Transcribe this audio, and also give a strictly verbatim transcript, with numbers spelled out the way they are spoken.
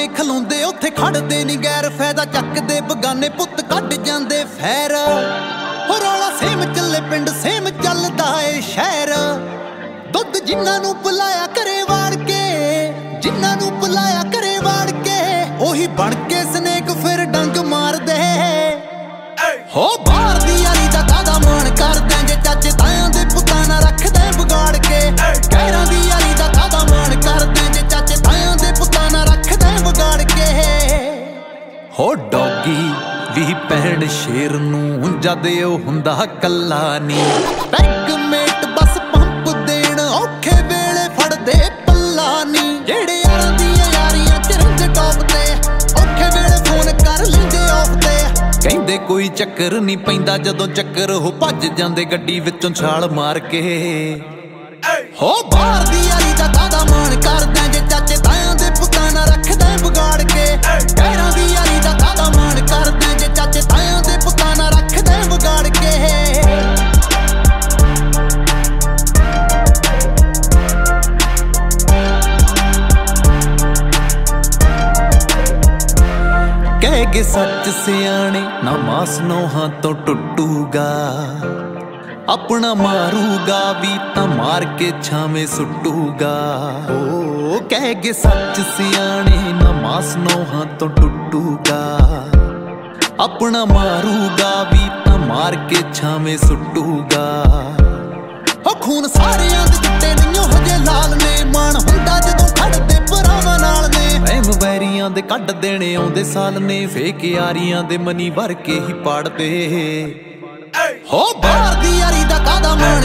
ਨੇ ਖਲੋਂਦੇ ਉੱਥੇ ਖੜਦੇ ਨੀ ਗੈਰ ਫਾਇਦਾ ਚੱਕਦੇ ਬਗਾਨੇ ਪੁੱਤ ਕੱਢ ਜਾਂਦੇ ਫੈਰ ਹੋ ਰੌਲਾ ਸੇਮ ਚੱਲੇ ਪਿੰਡ ਸੇਮ ਚੱਲਦਾ ਏ ਸ਼ਹਿਰ ਦੁੱਧ ਜਿਨ੍ਹਾਂ ਨੂੰ ਬੁਲਾਇਆ ਘਰੇ ਵਾੜ ਕੇ ਜਿਨ੍ਹਾਂ ਨੂੰ ਬੁਲਾਇਆ ਘਰੇ ਵਾੜ ਕੇ ਉਹੀ ਬਣ ਕੇ ਸਨੇਕ ਫਿਰ ਡੰਗ ਮਾਰਦੇ ਹੋ ਬਾਹਰ ਦੀ ਯਾਰੀ ਦਾ ਕਾਦਾ ਮਾਣ ਕਰਦੇ ਜੇ ਚਾਚੇ ਤਾਇਆਂ ਦੇ ਪੁੱਤਾਂ ਨਾਲ ਰੱਖਦੇ ਵਿਗਾੜ ਕੇ ਕਹਿਰਾਂ ਦੀ ਯਾਰੀ ਦਾ ਕਾਦਾ ਮਾਣ ਕਰਦੇ ਜੇ ਚਾਚੇ ਤਾਇਆਂ ਦੇ ਪੁੱਤਾਂ ਨਾਲ ਰੱਖਦੇ ਵਿਗਾੜ ਕੇ ਹੋ ਡੌਗੀ ਵੀ ਭੈਣ ਸ਼ੇਰ ਨੂੰ ਜਦ ਉਹ ਹੁੰਦਾ ਕੱਲਾ ਨੀ ਪੈਗ ਮੇਟ ਬਸ ਪੰਪ ਦੇਣ ਔਖੇ ਵੇਲੇ ਫੜਦੇ ਪੱਲਾ ਨੀ ਜਿਹੜੇ ਯਾਰਾਂ ਦੀਆਂ ਯਾਰੀਆਂ ਚਰੰਜ ਟੌਪ ਤੇ ਔਖੇ ਵੇਲੇ ਫੋਨ ਕਰ ਲੈਂਦੇ ਆਫ ਤੇ ਕਹਿੰਦੇ ਕੋਈ ਚੱਕਰ ਨੀ ਪੈਂਦਾ ਜਦੋਂ ਚੱਕਰ ਉਹ ਭੱਜ ਜਾਂਦੇ ਗੱਡੀ ਵਿੱਚੋਂ ਛਾਲ ਮਾਰ ਕੇ ਹੋ ਬਾਹਰ ਦੀ ਯਾਰੀ ਦਾ ਕਾਦਾ ਮਾਣ ਕਰਦੇ ਜੇ ਚਾਚੇ ਤਾਇਆਂ ਦੇ ਪੁੱਤਾਂ ਨਾਲ ਰੱਖਦੇ ਵਿਗਾੜ ਕੇ ਕਹਿਰਾਂ ਦੀ ਯਾਰੀ ਦਾ ਕਾਦਾ ਮਾਣ ਕਰਦੇ ਜੇ ਚਾਚੇ ਤਾਇਆਂ ਦੇ ਪੁੱਤਾਂ ਨਾਲ ਰੱਖਦੇ ਵਿਗਾੜ ਕੇ ਕਹਿ ਗਏ ਸੱਚ ਸਿਆਣੇ ਨਾ ਮਾਸ ਨੋਹਾਂ ਤੋਂ ਟੁੱਟੂਗਾ ਆਪਣਾ ਮਾਰੂਗਾ ਵੀ ਤਾਂ ਮਾਰ ਕੇ ਛਾਵੇਂ ਸੁੱਟੂਗਾ ਓ ਕਹਿ ਗਏ ਸੱਚ ਸਿਆਣੇ ਨਾ ਮਾਸ ਨੋਹਾਂ ਤੋਂ ਟੁੱਟੂਗਾ ਆਪਣਾ ਮਾਰੂਗਾ ਵੀ ਤਾਂ ਮਾਰ ਕੇ ਛਾਵੇਂ ਸੁੱਟੂਗਾ ਹੋ ਖੂਨ ਸਾਰਿਆਂ ਦੇ ਚਿੱਟੇ ਨਹੀਂਓ ਹਜੇ ਲਾਲ ਨੇ ਮਾਣ ਹੁੰਦਾ ਜਦੋਂ ਖੜਦੇ ਭਰਾਵਾਂ ਨਾਲ ਨੇ ਵਹਿਮ ਵੈਰੀਆਂ ਦੇ ਕੱਢ ਦੇਣੇ ਆਉਂਦੇ ਸਾਲ ਨੇ ਫੇਕ ਯਾਰੀਆਂ ਦੇ ਮਨੀ ਭਰ ਕੇ ਹੀ ਪਾੜਦੇ ਹੋ ਬਾਹਰ ਦੀ ਯਾਰੀ ਦਾ ਕਾਦਾ ਮਾਣ